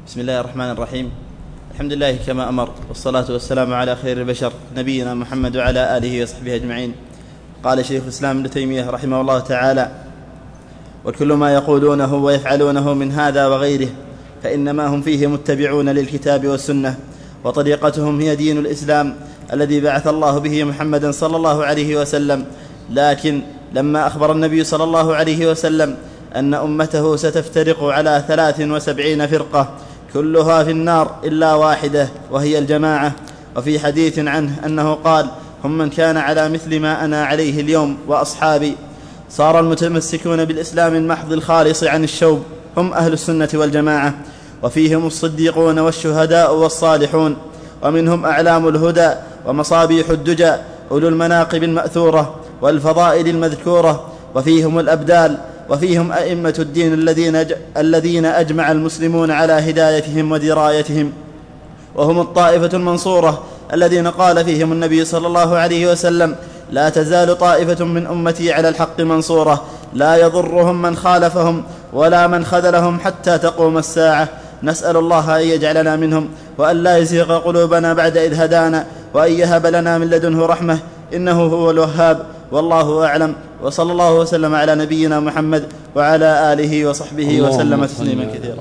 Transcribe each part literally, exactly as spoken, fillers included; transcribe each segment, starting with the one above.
بسم الله الرحمن الرحيم. الحمد لله كما أمر، والصلاة والسلام على خير البشر نبينا محمد وعلى آله وصحبه أجمعين. قال شيخ الإسلام ابن تيمية رحمه الله تعالى: وكل ما يقولونه ويفعلونه من هذا وغيره فإنما هم فيه متبعون للكتاب والسنة، وطريقتهم هي دين الإسلام الذي بعث الله به محمدا صلى الله عليه وسلم. لكن لما أخبر النبي صلى الله عليه وسلم أن أمته ستفترق على ثلاث وسبعين فرقة كلها في النار إلا واحدة وهي الجماعة، وفي حديث عنه أنه قال: هم من كان على مثل ما أنا عليه اليوم وأصحابي. صار المتمسكون بالإسلام المحض الخالص عن الشوب هم أهل السنة والجماعة، وفيهم الصديقون والشهداء والصالحون، ومنهم أعلام الهدى ومصابيح الدجى أولو المناقب المأثورة والفضائل المذكورة، وفيهم الأبدال، وفيهم أئمة الدين الذين, الذين أجمع المسلمون على هدايتهم ودرايتهم، وهم الطائفة المنصورة الذين قال فيهم النبي صلى الله عليه وسلم: لا تزال طائفة من أمتي على الحق منصورة لا يضرهم من خالفهم ولا من خذلهم حتى تقوم الساعة. نسأل الله أن يجعلنا منهم، وأن لا يزيغ قلوبنا بعد إذ هدانا، وأن يهب لنا من لدنه رحمة إنه هو الوهاب. والله أعلم، وصلى الله وسلم على نبينا محمد وعلى آله وصحبه وسلم تسليما كثيرا.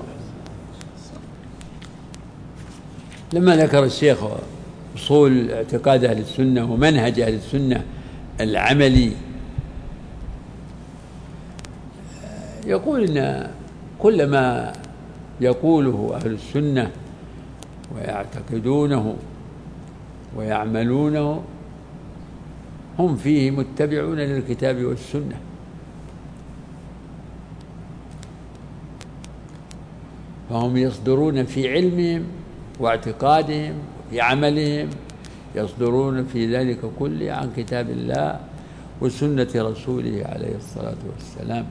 لما ذكر الشيخ أصول اعتقاد أهل السنة ومنهج أهل السنة العملي، يقول إن كل ما يقوله أهل السنة ويعتقدونه ويعملونه هم فيه متبعون للكتاب والسنة، فهم يصدرون في علمهم واعتقادهم في عملهم، يصدرون في ذلك كله عن كتاب الله وسنة رسوله عليه الصلاة والسلام.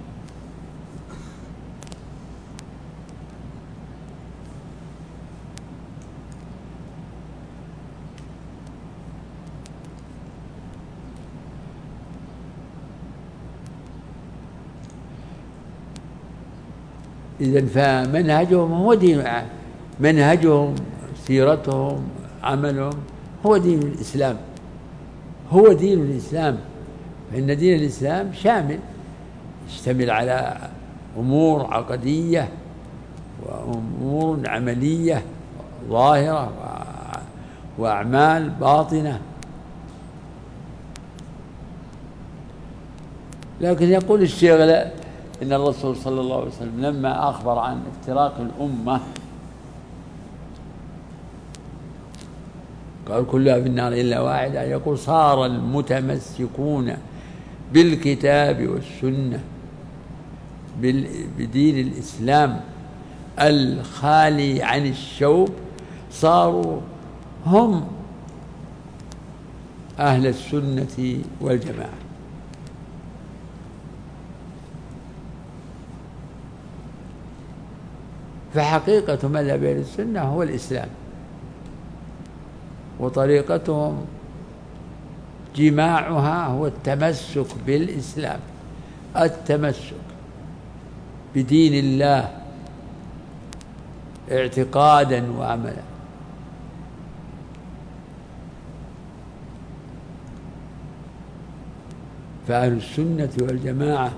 إذن فمنهجهم هو دين، منهجهم سيرتهم عملهم هو دين الإسلام، هو دين الإسلام. فإن دين الإسلام شامل، يشتمل على أمور عقدية وأمور عملية ظاهرة وأعمال باطنة. لكن يقول الشيخ إن الرسول صلى الله عليه وسلم لما أخبر عن افتراق الأمة قال: كلها في النار إلا واحدة. يقول: صار المتمسكون بالكتاب والسنة بدين الإسلام الخالي عن الشوب صاروا هم أهل السنة والجماعة. فحقيقة مذهب أهل السنة هو الإسلام، وطريقتهم جماعها هو التمسك بالإسلام، التمسك بدين الله اعتقادا وعملا. فأهل السنة والجماعة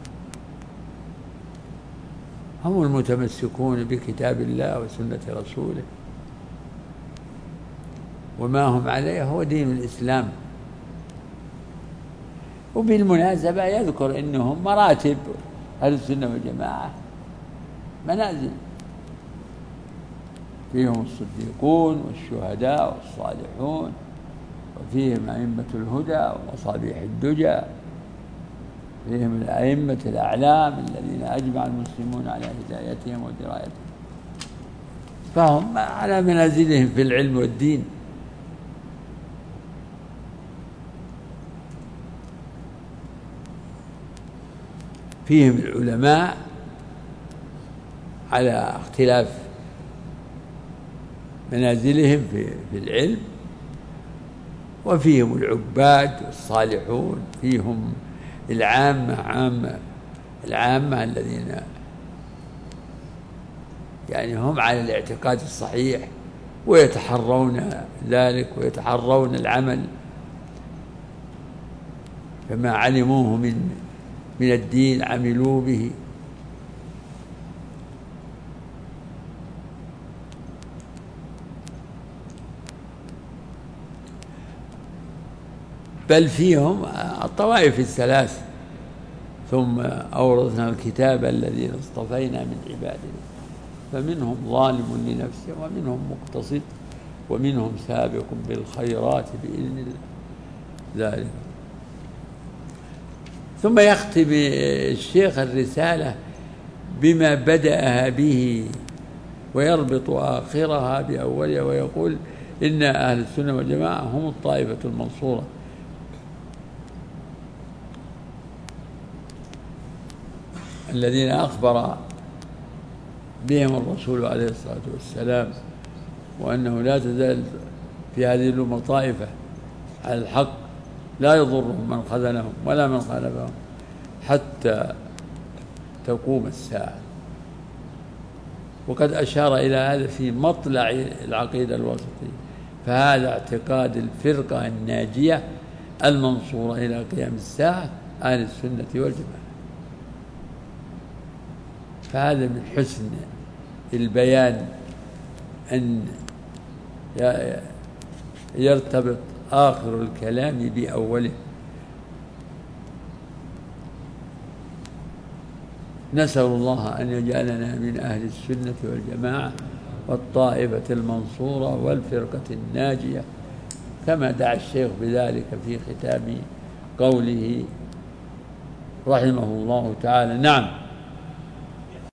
هم المتمسكون بكتاب الله وسنة رسوله، وما هم عليه هو دين الإسلام. وبالمناسبة يذكر إنهم مراتب أهل السنة والجماعة، منازل، فيهم الصديقون والشهداء والصالحون، وفيهم أئمة الهدى ومصابيح الدجى، فيهم الأئمة الأعلام الذين أجمع المسلمون على هدايتهم ودرايتهم، فهم على منازلهم في العلم والدين. فيهم العلماء على اختلاف منازلهم في, في العلم، وفيهم العباد الصالحون، فيهم العامة عامة العامة الذين يعني هم على الاعتقاد الصحيح ويتحرون ذلك ويتحرون العمل، فما علموه من من الدين عملوا به. بل فيهم الطوائف الثلاث. ثم أورثنا الكتاب الذين اصطفينا من عبادنا فمنهم ظالم لنفسه ومنهم مقتصد ومنهم سابق بالخيرات بإذن الله ذلك. ثم يختم الشيخ الرسالة بما بدأها به ويربط آخرها بأولها ويقول إن أهل السنة والجماعة هم الطائفة المنصورة الذين أخبر بهم الرسول عليه الصلاة والسلام، وأنه لا تزال في هذه الأمة طائفة على الحق لا يضرهم من خذلهم ولا من خالفهم حتى تقوم الساعة. وقد أشار إلى هذا في مطلع العقيدة الوسطية، فهذا اعتقاد الفرقة الناجية المنصورة إلى قيام الساعة أهل السنة والجماعة. فهذا من حسن البيان أن يرتبط آخر الكلام بأوله. نسأل الله أن يجعلنا من أهل السنة والجماعة والطائفة المنصورة والفرقة الناجية، كما دعا الشيخ بذلك في ختام قوله رحمه الله تعالى. نعم.